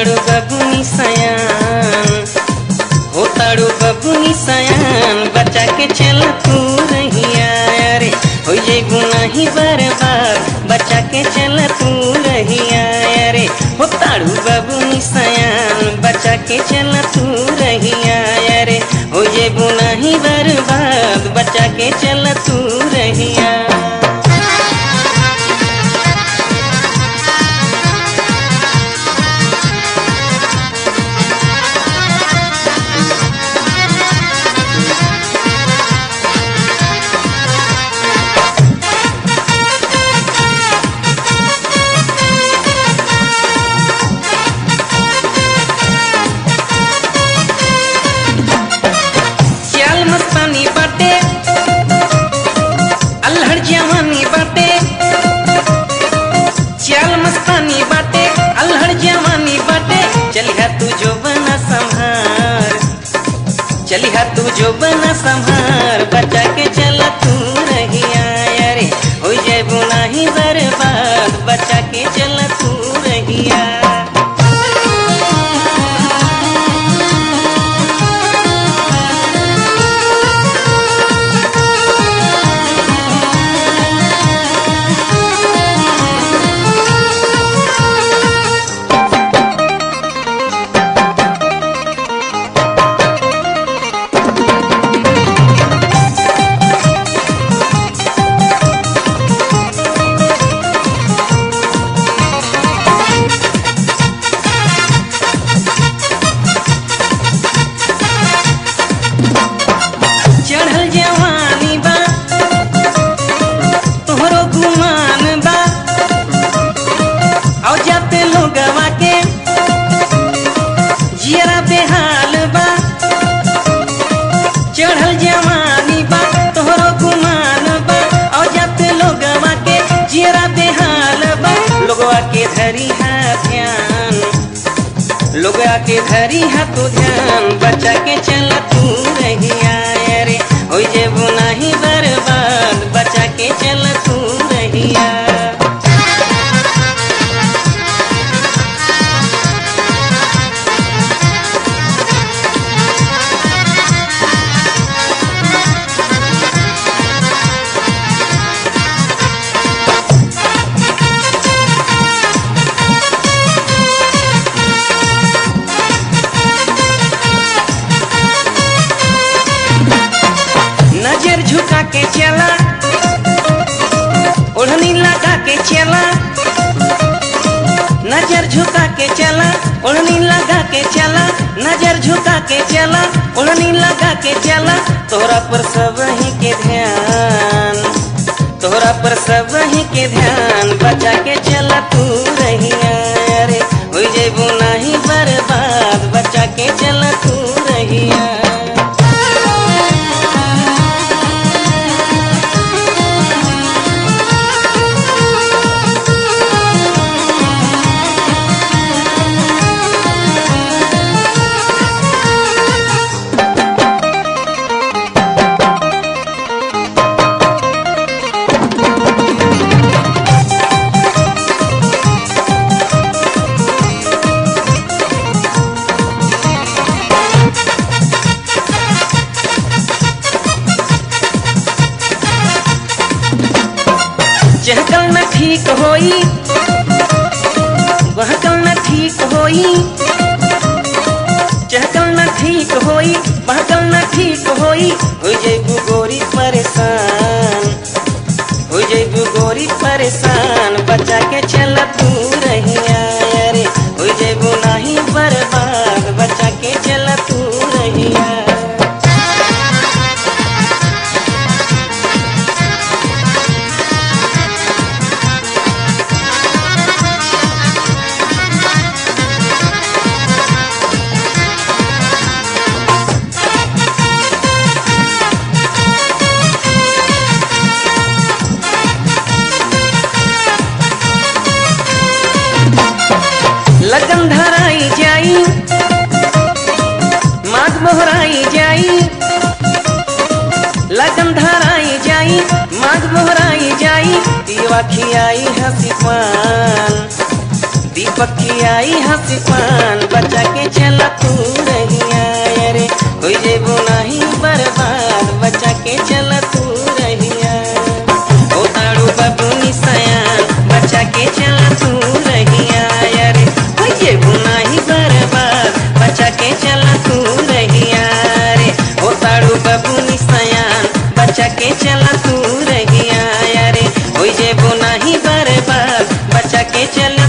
ताड़ू बबुनी सयान, हो ताड़ू बबुनी सयान, बचा के चल तू रहिया रे, हो जेबू नहीं बर्बाद, बचा के चल तू रहिया रे, हो ताड़ू बबुनी सयान, बचा के चल तू रहिया रे, हो जेबू नहीं बर्बाद, बचा के चल तू रहिया। चलिहा तू जो बना संभार, बचा के चल तू रहिया रे, हो जेबू नहीं बर्बाद, बचा के चल तू रहिया। लोगा के धरी हा तू ध्यान, बचा के चल तू रहिया रे, हो जेबू नहीं बर्बाद, बचा के चल तू रहिया। नजर झुका के चला, ओढ़नी लगा के चला, नजर झुका के चला, ओढ़नी लगा के चला, नजर झुका के चला, ओढ़नी लगा के चला, तोहरा पर सब ही के ध्यान, तोहरा पर सब ही के ध्यान, बचा के चला तू रहिया रे, हो जेबू नहीं बर्बाद, बचा के चला तू रहिया। चहकल न ठीक होई, बहकल न ठीक होई, चहकल न ठीक होई, बहकल न ठीक होई, हो जेबू गोरी परेशान, हो जेबू गोरी परेशान, बचा के चल तू रहिया रे, हो जेबू नहीं बर्बाद, बचा के चल तू रहिया। लगन धराई जाई, माघ मोहराई जाई, लगन धराई जाई, माघ मोहराई जाई, दीवा खियाई हसी पान, दीप बकियाई हंसी पान बचा के चला तू रहिया रे हो जेबू नहीं बर्बाद बचा के चला तू रहिया हो तारू बबुनी सयान बचा के चला तू रहिया रे हो जेबू नहीं बर्बाद बचा के चला तू रहिया रे हो तारू बबुनी सयान बचा के चला तू रहिया रे हो जेबू नहीं बर्बाद बचा के चला